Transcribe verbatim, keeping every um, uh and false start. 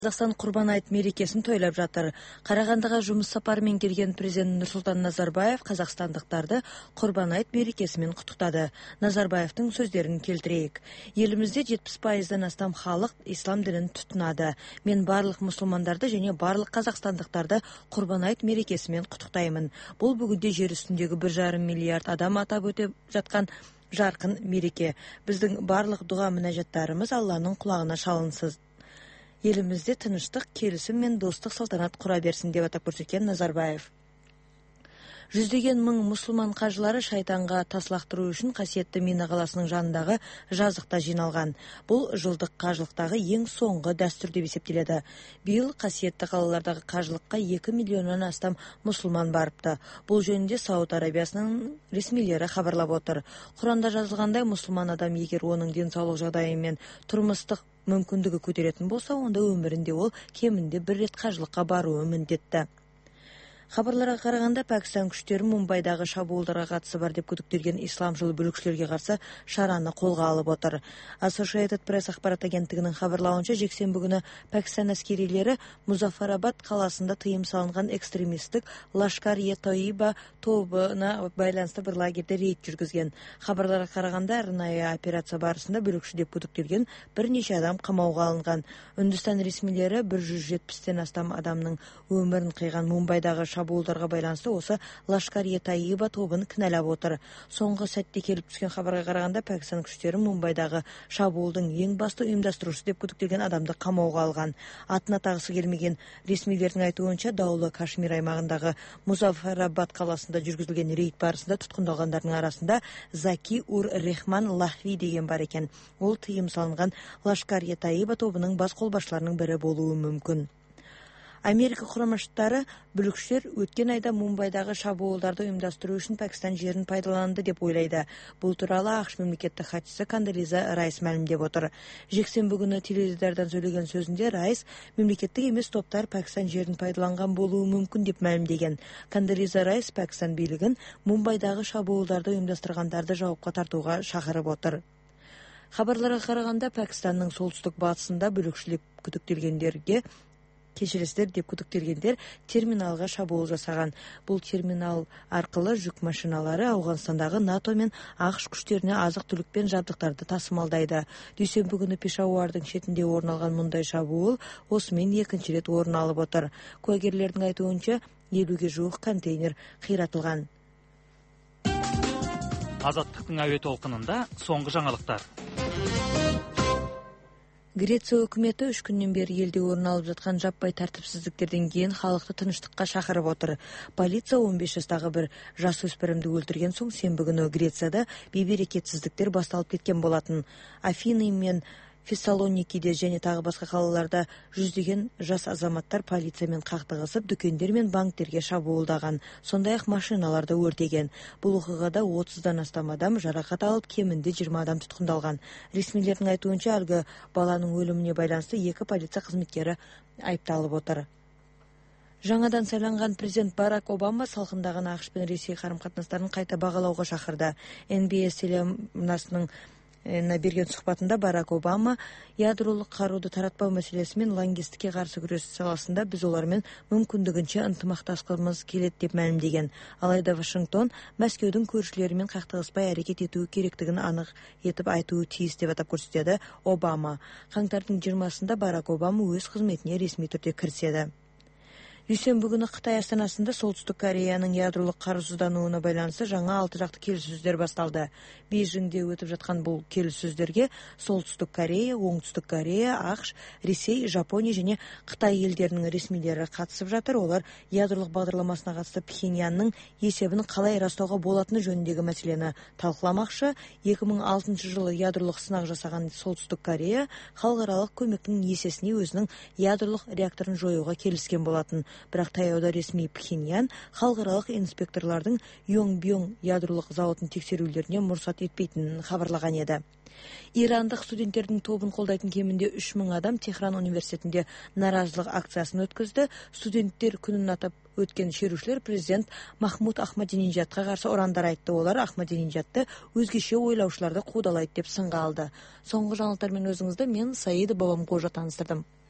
Қазақстан Құрбан айт мерекесін тойлап жатыр. Қарағандыға жұмыс сапарымен келген президент Нұрсұлтан Назарбаев қазақстандықтарды Құрбан айт мерекесімен құттықтады. Назарбаевтың сөздерін келтірейік. Елімізде жетпіс пайыздан астам халық ислам дінін тұтынады. Мен барлық мұсылмандарды және барлық қазақстандықтарды Құрбан айт мерекесімен құттықтаймын. Бұл бүгінде жер үстіндегі бір жарым миллиард адам атап өтіп жатқан жарқын мереке. Біздің барлық дұға мінәжаттарымыз Алланың құлағына шалынсыз. Елімізде тыныштық, келісім мен достық салтанат құра берсін деп атап көрсеткен Назарбаев. Жүздеген мың мұсылман қажылары шайтанға тас лақтыру үшін қасиетті Мина қаласының жанындағы жазықта жиналған. Бұл жылдық қажылықтағы ең соңғы дәстүр деп есептеледі. Биыл қасиетті қалалардағы қажылыққа екі миллионнан астам мұсылман барыпты. Бұл жөнінде Сауд Арабиясының ресмилері хабарлап отыр. Құранда жазылғандай, мұсылман адам егер оның денсаулық жағдайы мен тұрмыстық мүмкіндігі көтеретін болса, онда өмірінде ол кемінде бір рет қажылыққа баруы міндетті. Хабарларға қарағанда, Пәкістан күштері Мумбайдағы шабуылдарға қатысы бар деп күдіктелген исламшыл бүлікшілерге қарсы шараны қолға алып отыр. Associated Press ақпарат агенттігінің хабарлауынша, жексенбі күні Пәкістан әскерилері Музаффарабад қаласында тыйым салынған экстремистік Лашкар-е-Тойиба тобына байланысты бір лагерьде рейд жүргізген. Хабарларға қарағанда, арнайы операция барысында бүлікші деп күдіктелген бірнеше адам қамауға алынған. Үндістан ресмилері бір жүз жетпістен астам адамның өмірін қиған Мумбайдағы шабуылдарға байланысты осы Лашкар-е-Тойиба тобын кінәлап отыр. Соңғы сәтте келіп түскен хабарға қарағанда, Пәкістан күштері Мумбайдағы шабуылдың ең басты ұйымдастырушысы деп күдіктелген адамды қамауға алған. Атына тағысы келмеген ресмилердің айтуынша, даулы Кашмир аймағындағы Музаффарабад қаласында жүргізілген рейд барысында тұтқындалғандардың арасында Заки ур-Рехман Лахви деген бар екен. Ол тыйым салынған Лашкар-е-Тойиба тобының бас қолбасшыларының бірі болуы мүмкін. Америка Құрама Штаттары бүлікшілер өткен айда Мумбайдағы шабуылдарды ұйымдастыру үшін Пәкістан жерін пайдаланды деп ойлайды. Бұл туралы ақш мемлекеттік хатшысы Кондолиза Райс мәлімдеп отыр. Жексенбі күні теледидардан сөйлеген сөзінде Райс мемлекеттік емес топтар Пәкістан жерін пайдаланған болуы мүмкін деп мәлімдеген. Кондолиза Райс Пәкістан билігін Мумбайдағы шабуылдарды ұйымдастырғандарды жауапқа тартуға шақырып отыр. Хабарларға қарағанда, Пәкістанның солтүстік батысында бүлікшілік күдіктелгендерге кешірістер деп күдіктелгендер терминалға шабуыл жасаған. Бұл терминал арқылы жүк машиналары Ауғанстандағы НАТО мен ақш күштеріне азық-түлік пен жабдықтарды тасымалдайды. Дүйсенбі күні Пешауардың шетінде орын алған мұндай шабуыл осымен екінші рет орын алып отыр. Куәгерлердің айтуынша, елуге жуық контейнер қиратылған. Азаттықтың әуе толқынында соңғы жаңалықтар. Греция үкіметі үш күннен бері елде орын алып жатқан жаппай тәртіпсіздіктерден кейін халықты тыныштыққа шақырып отыр. Полиция он бес жастағы бір жасөспірімді өлтірген соң сенбі күні Грецияда бейберекетсіздіктер басталып кеткен болатын. Афины мен Фессалоникиде және тағы басқа қалаларда жүздеген жас азаматтар полициямен қақтығысып, дүкендер мен банктерге шабуылдаған, сондай-ақ машиналарды өртеген. Бұл оқиғада отыздан астам адам жарақат алып, кемінде жиырма адам тұтқындалған. Ресмилердің айтуынша, әлгі баланың өліміне байланысты екі полиция қызметкері айыпталып отыр. Жаңадан сайланған президент Барак Обама салқындаған ақш пен Ресей қарым-қатынастарын қайта бағалауға шақырды. эн би эс телеарнасының берген сұхбатында Барак Обама ядролық қаруды таратпау мәселесі мен лаңкестікке қарсы күрес саласында біз олармен мүмкіндігінше ынтымақтасқымыз келеді деп мәлімдеген. Алайда Вашингтон Мәскеудің көршілерімен қақтығыспай әрекет етуі керектігін анық етіп айтуы тиіс деп атап көрсетеді Обама. Қаңтардың жиырмасында Барак Обама өз қызметіне ресми түрде кіріседі. Дүйсенбі күні Қытай астанасында Солтүстік Кореяның ядролық қарусыздануына байланысты жаңа алты жақты келіссөздер басталды. Бейжіңде өтіп жатқан бұл келіссөздерге Солтүстік Корея, Оңтүстік Корея, ақш, Ресей, Жапония және Қытай елдерінің ресмилері қатысып жатыр. Олар ядролық бағдарламасына қатысты Пхеньянның есебін қалай растауға болатыны жөніндегі мәселені талқыламақшы. екі мың алтыншы жылы ядролық сынақ жасаған Солтүстік Корея халықаралық көмектің есесіне өзінің ядролық реакторын жоюға келіскен болатын. Бірақ таяуда ресми Пхеньян халықаралық инспекторлардың Йонбьон ядролық зауытын тексерулеріне мұрсат етпейтінін хабарлаған еді. Ирандық студенттердің тобын қолдайтын кемінде үш мың адам Техран университетінде наразылық акциясын өткізді. Студенттер күнін атап өткен шерушілер президент Махмуд Ахмадинежадқа қарсы ұрандар айтты. Олар Ахмадинежадты өзгеше ойлаушыларды қудалайды деп сынға алды. Соңғы жаңалықтармен өзіңізді мен Саида Бабамқожа таныстырдым.